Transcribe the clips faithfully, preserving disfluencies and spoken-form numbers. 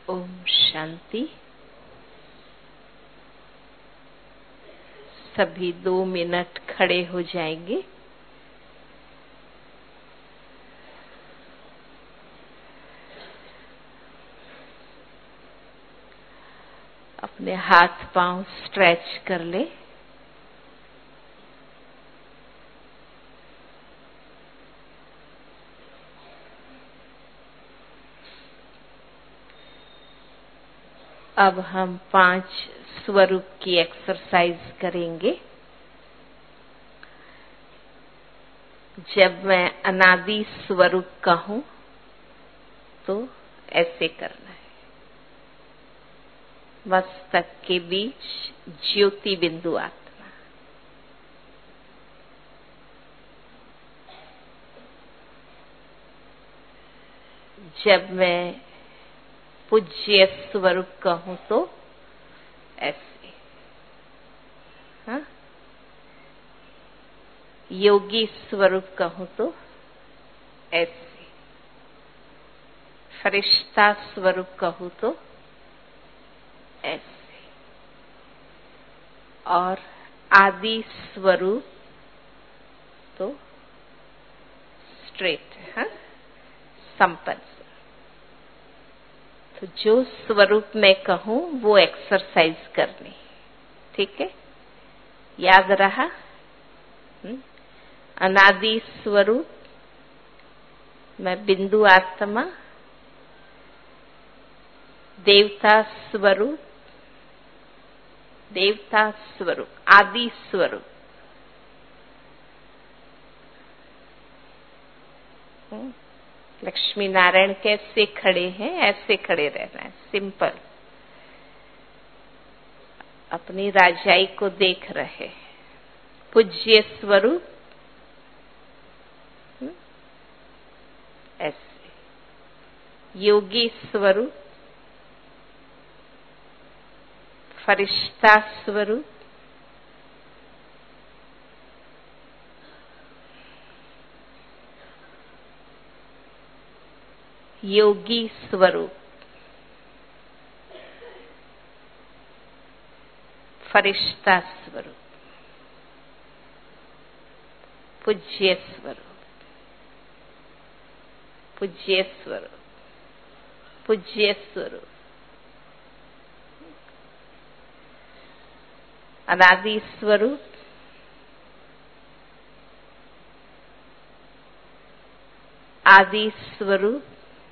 ओम शांति। सभी दो मिनट खड़े हो जाएंगे। अपने हाथ पांव स्ट्रेच कर ले। अब हम पांच स्वरूप की एक्सरसाइज करेंगे। जब मैं अनादि स्वरूप कहूं तो ऐसे करना है। मस्तक के बीच ज्योति बिंदु आत्मा। जब मैं पूज्य स्वरूप कहूं तो ऐसे। हाँ? योगी स्वरूप कहूं तो ऐसे। फरिश्ता स्वरूप कहूं तो ऐसे। और आदि स्वरूप तो स्ट्रेट। हाँ? संपन्न। तो जो स्वरूप मैं कहूं वो एक्सरसाइज करनी। ठीक है? याद रहा? हुँ? अनादि स्वरूप मैं बिंदु आत्मा। देवता स्वरूप देवता स्वरूप आदि स्वरूप। हुँ? लक्ष्मी नारायण कैसे खड़े हैं ऐसे खड़े रहना है। सिंपल। अपनी राजाई को देख रहे। पूज्य स्वरूप ऐसे। योगी स्वरूप, फरिश्ता स्वरूप, योगी स्वरूप, फरिश्ता स्वरूप, पूज्य स्वरूप, पूज्य स्वरूप, पूज्य स्वरूप, अनादि स्वरूप, आदि स्वरूप,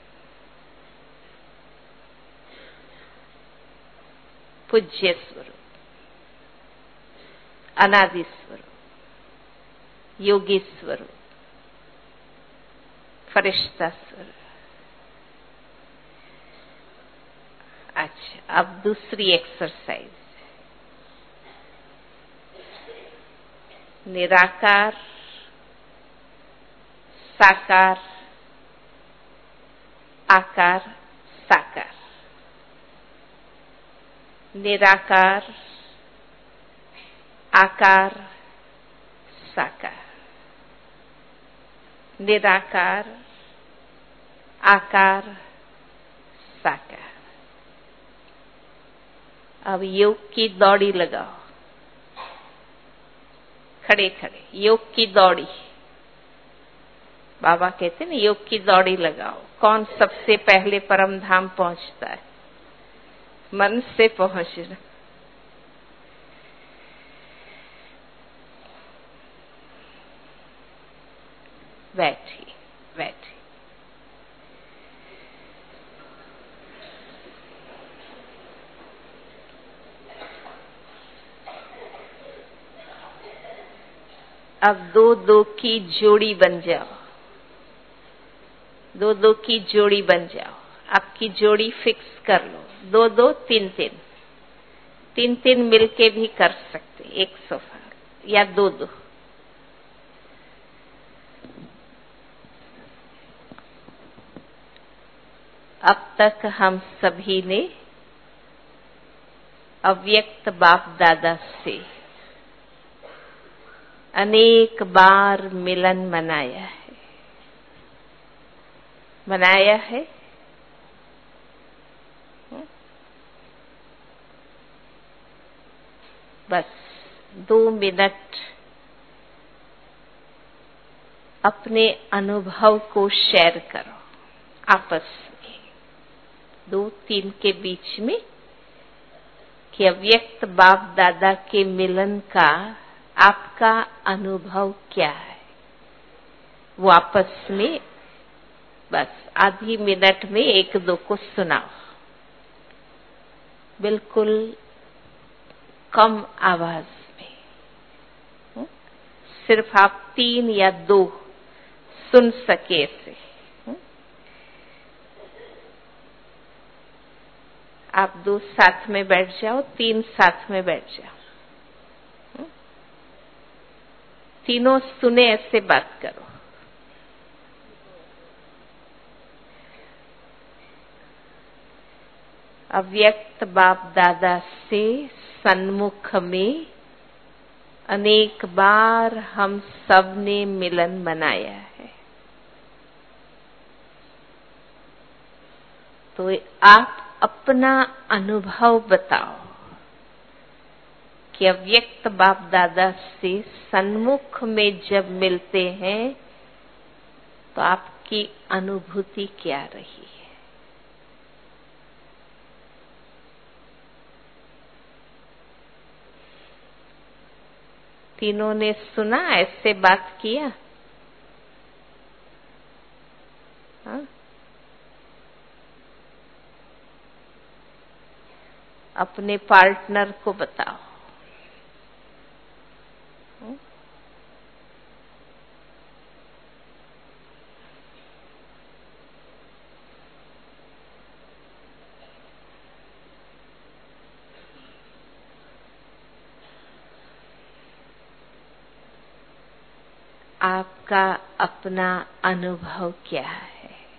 पूज्य स्वरूप, अनादि स्वरूप, योगी स्वरूप, फरिश्ता स्वरूप। अच्छा, अब दूसरी एक्सरसाइज। निराकार, साकार, आकार, साकार। निराकार, आकार, साकार। निराकार, आकार, साकार। अब योग की दौड़ी लगाओ। खड़े खड़े योग की दौड़ी। बाबा कहते हैं ना, योग की दौड़ी लगाओ। कौन सबसे पहले परम धाम पहुंचता है? मन से पहुंचना। बैठी बैठी। अब दो दो की जोड़ी बन जाओ। दो दो की जोड़ी बन जाओ। आपकी जोड़ी फिक्स कर लो। दो दो तीन तीन तीन तीन मिलके भी कर सकते। एक सोफा या दो दो। अब तक हम सभी ने अव्यक्त बाप दादा से अनेक बार मिलन मनाया है। मनाया है। बस दो मिनट अपने अनुभव को शेयर करो आपस में, दो तीन के बीच में, कि अव्यक्त बाप दादा के मिलन का आपका अनुभव क्या है। वो आपस में बस आधी मिनट में एक दो को सुनाओ, बिल्कुल कम आवाज में, सिर्फ आप तीन या दो सुन सके ऐसे। आप दो साथ में बैठ जाओ, तीन साथ में बैठ जाओ, तीनों सुने ऐसे बात करो। अव्यक्त बाप दादा से सन्मुख में अनेक बार हम सब ने मिलन मनाया है, तो आप अपना अनुभव बताओ कि अव्यक्त बाप दादा से सन्मुख में जब मिलते हैं तो आपकी अनुभूति क्या रही है। तीनों ने सुना, ऐसे बात किया? हाँ? अपने पार्टनर को बताओ। आपका अपना अनुभव क्या है?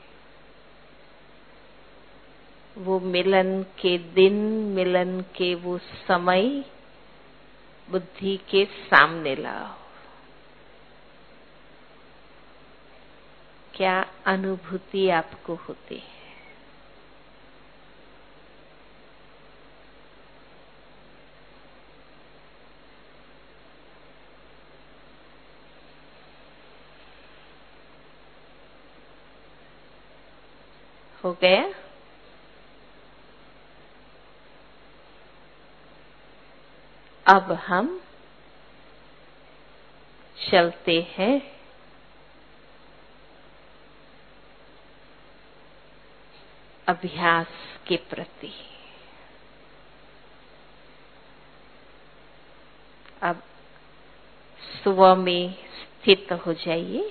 वो मिलन के दिन, मिलन के वो समय बुद्धि के सामने लाओ। क्या अनुभूति आपको होती है? हो गया? अब हम चलते हैं अभ्यास के प्रति। अब स्व में स्थित हो जाइए।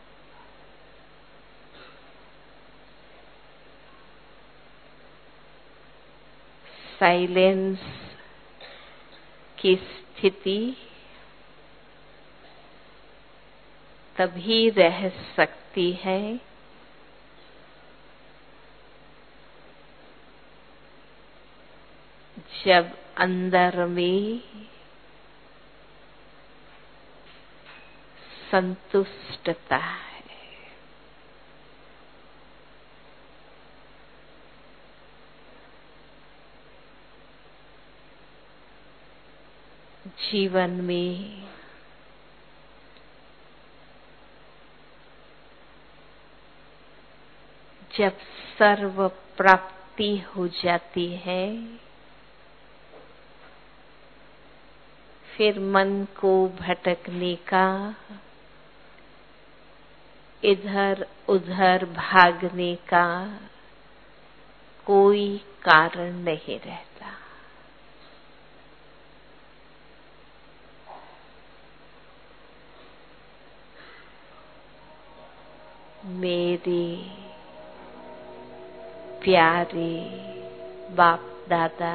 साइलेंस की स्थिति तभी रह सकती है जब अंदर में संतुष्टता है। जीवन में जब सर्व प्राप्ति हो जाती है, फिर मन को भटकने का, इधर उधर भागने का कोई कारण नहीं रहता। मेरे प्यारे बाप दादा,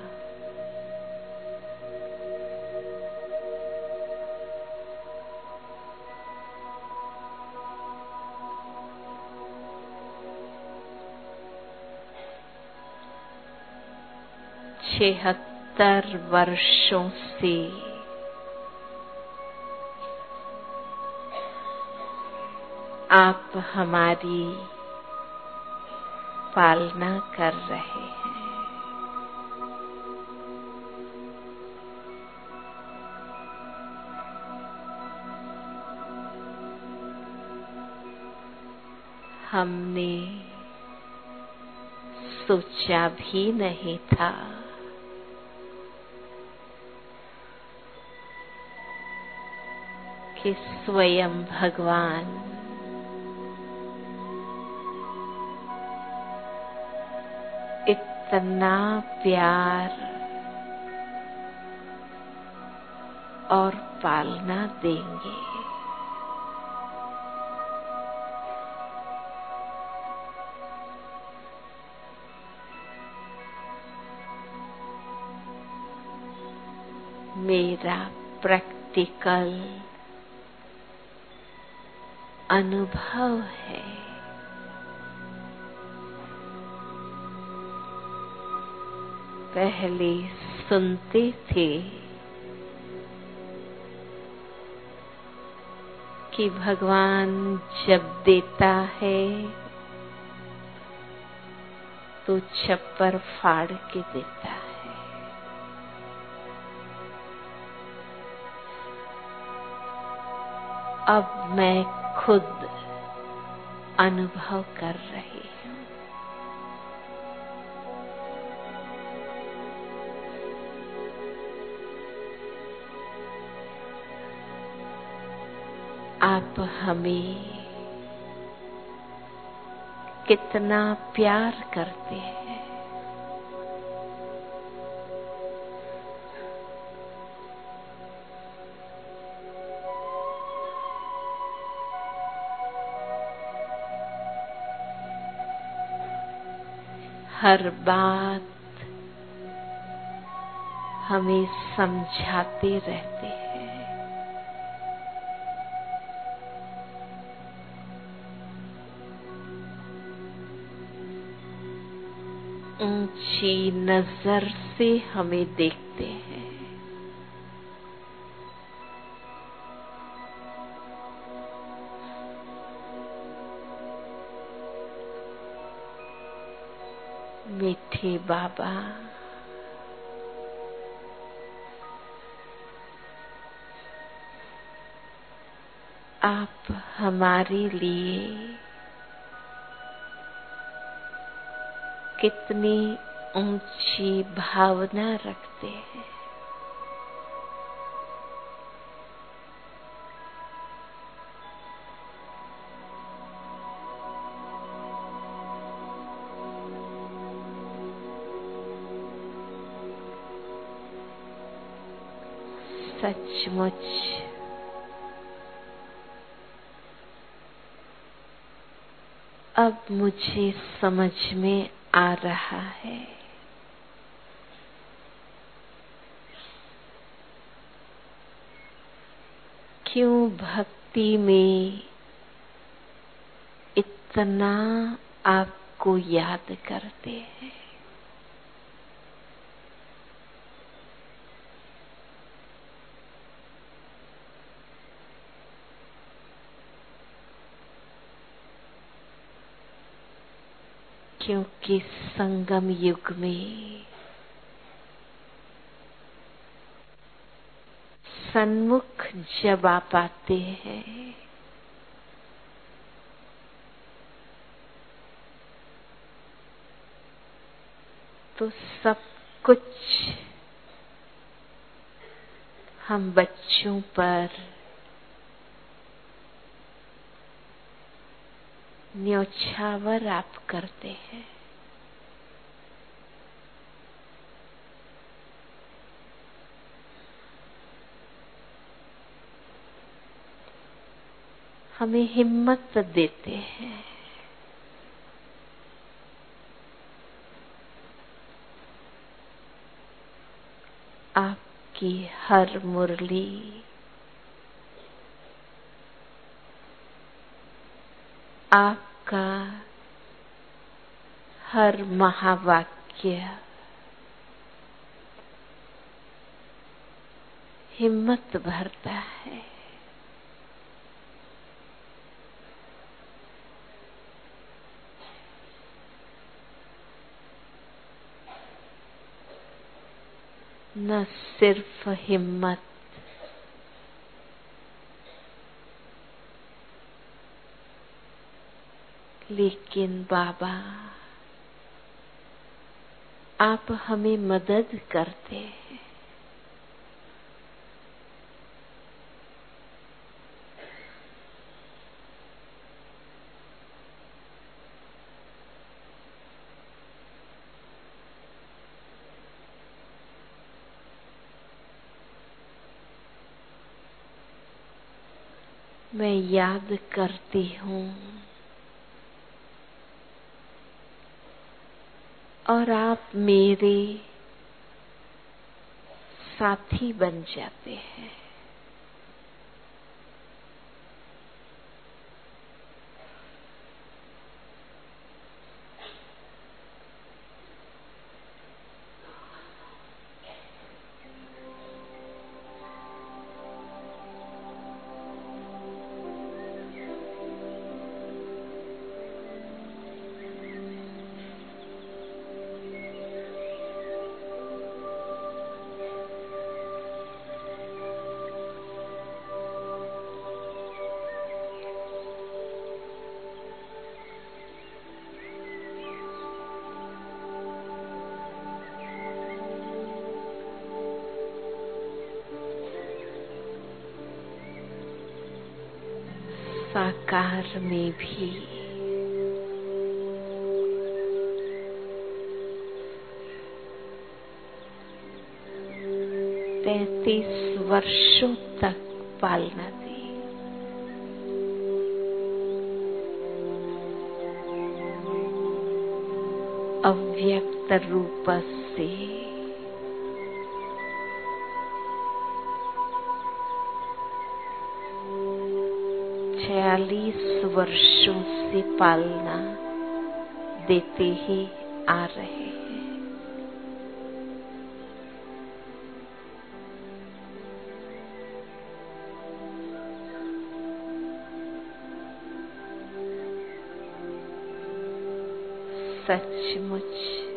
छिहत्तर वर्षों से आप हमारी पालना कर रहे हैं। हमने सोचा भी नहीं था कि स्वयं भगवान इतना प्यार और पालना देंगे। मेरा प्रैक्टिकल अनुभव है। पहले सुनते थे कि भगवान जब देता है तो छप्पर फाड़ के देता है। अब मैं खुद अनुभव कर रही हूँ। आप हमें कितना प्यार करते हैं। हर बात हमें समझाते रहते हैं। ऊंची नजर से हमें देखते हैं। मीठे बाबा, आप हमारे लिए कितनी ऊंची भावना रखते हैं। सचमुच अब मुझे समझ में आ रहा है क्यों भक्ति में इतना आपको याद करते हैं। क्योंकि संगम युग में सन्मुख जब आप आते हैं तो सब कुछ हम बच्चों पर न्योछावर आप करते हैं। हमें हिम्मत देते हैं। आपकी हर मुरली, आपका हर महावाक्य हिम्मत भरता है। न सिर्फ हिम्मत, लेकिन बाबा आप हमें मदद करते हैं। मैं याद करती हूँ और आप मेरे साथी बन जाते हैं। साकार में भी तैतीस वर्षों तक पालना दी। अव्यक्त रूप से छियालीस वर्षों से पालना देते ही आ रहे हैं। सचमुच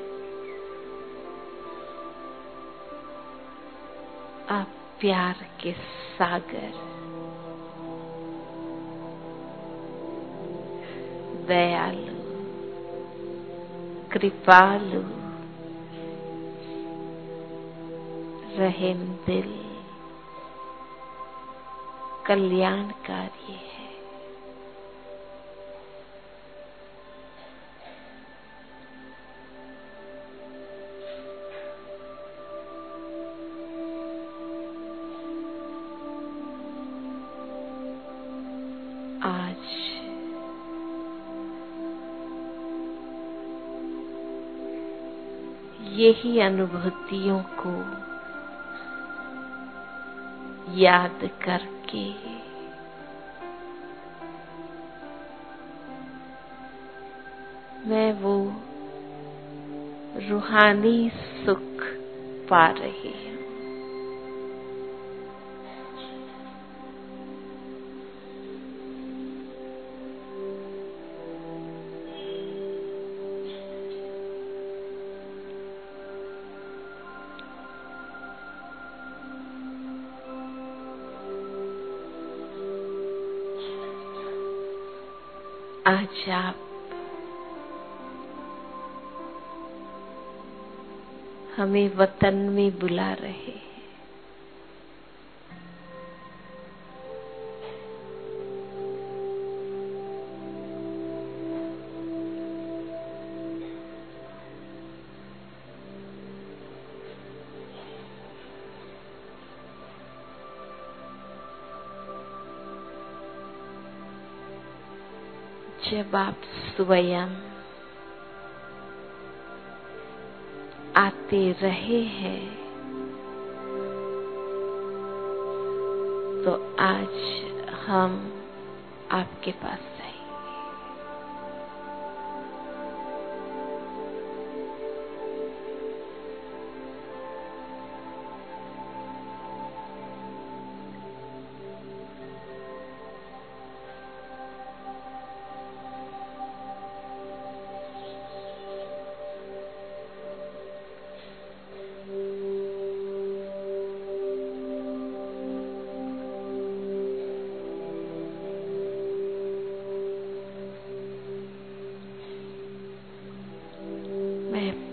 आप प्यार के सागर, दयालु, कृपालु, रहम दिल, कल्याणकारी है। आज यही अनुभूतियों को याद करके मैं वो रूहानी सुख पा रही हूँ। आज आप हमें वतन में बुला रहे हैं। जब आप स्वयं आते रहे हैं तो आज हम आपके पास रहेंगे।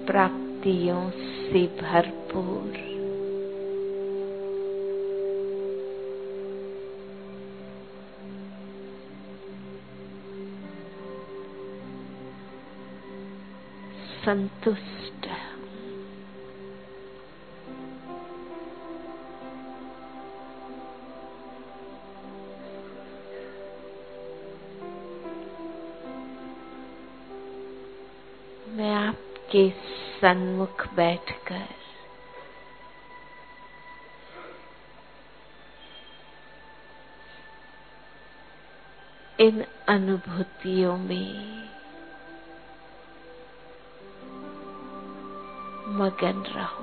प्राप्तियों से भरपूर। संतुष्ट मैं आपके सन्मुख बैठकर इन अनुभूतियों में मगन रहूंगी।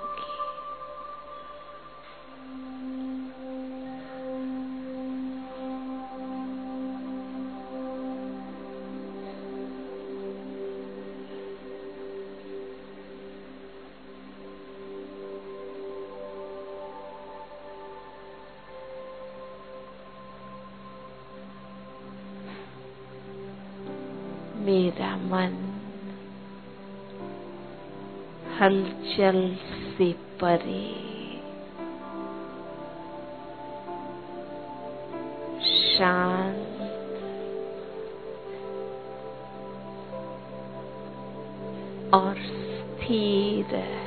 मेरा मन हलचल से परे शांत और स्थिर है।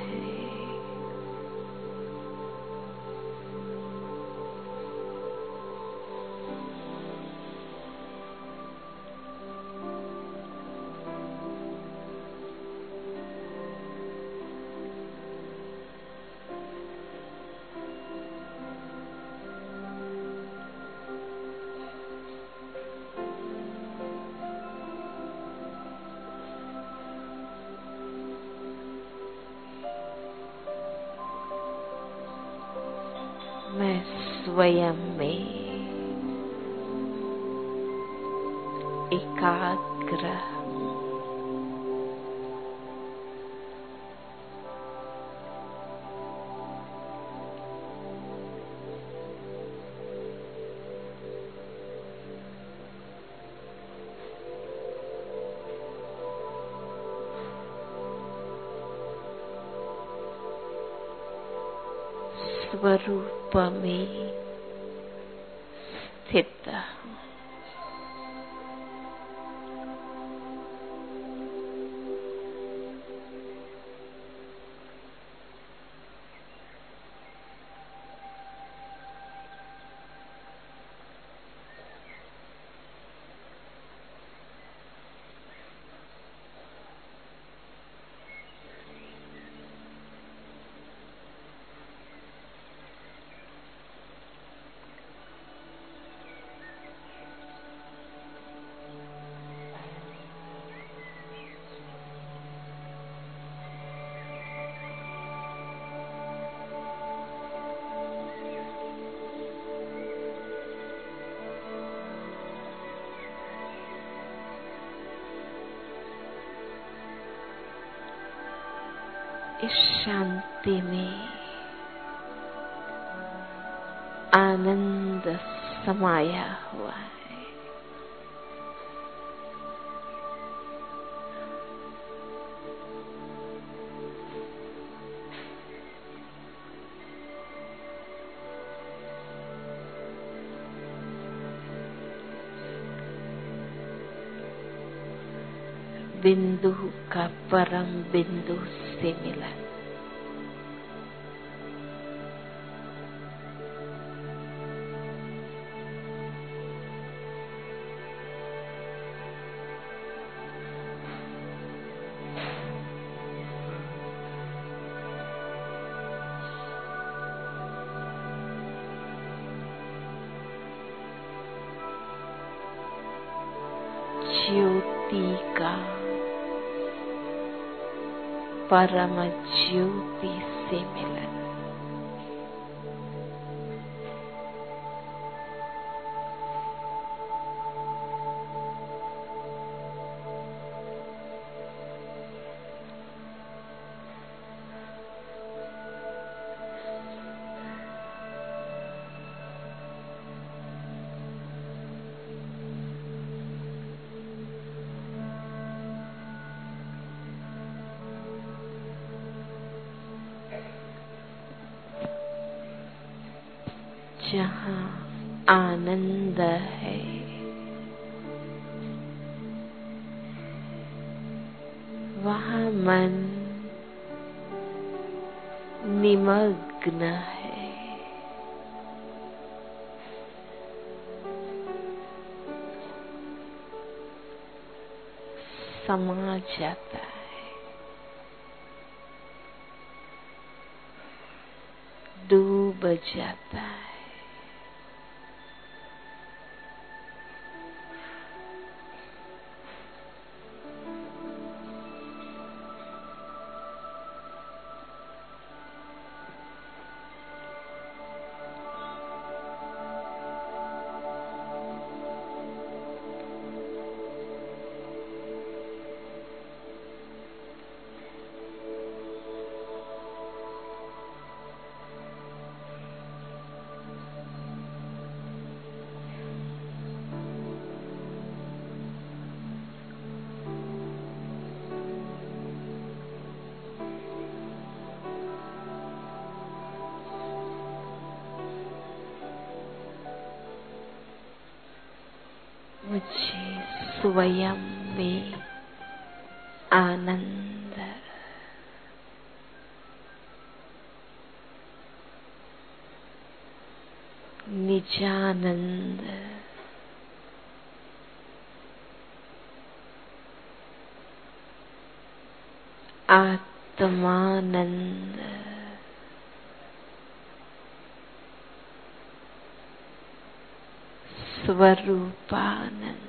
मैं स्वयं में एकाग्र स्वरूप में स्थित हूँ। इस शांति में आनंद समाया हुआ है। बिंदु का परम बिंदु से मिलन। ज्योति का परम ज्योति से मिलन। जहाँ आनंद है, वहाँ मन निमग्न है। समा जाता है, डूब जाता है। मुझे स्वयं में आनंद, निजानंद, आत्मानंद, स्वरूपानंद